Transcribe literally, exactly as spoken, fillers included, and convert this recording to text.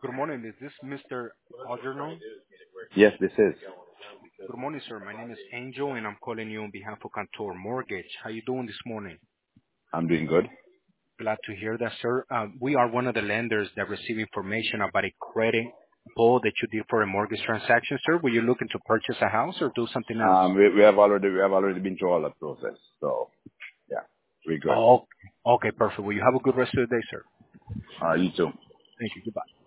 Good morning. Is this Mister Algernon? Yes, this is. Good morning, sir. My name is Angel, and I'm calling you on behalf of Cantor Mortgage. How you doing this morning? I'm doing good. Glad to hear that, sir. Uh, we are one of the lenders that receive information about a credit pull that you did for a mortgage transaction, sir. Were you looking to purchase a house or do something else? Um, we, we have already we have already been through all that process. So yeah, we're good. Oh, okay, perfect. Well, you have a good rest of the day, sir. Uh, you too. Thank you. Goodbye.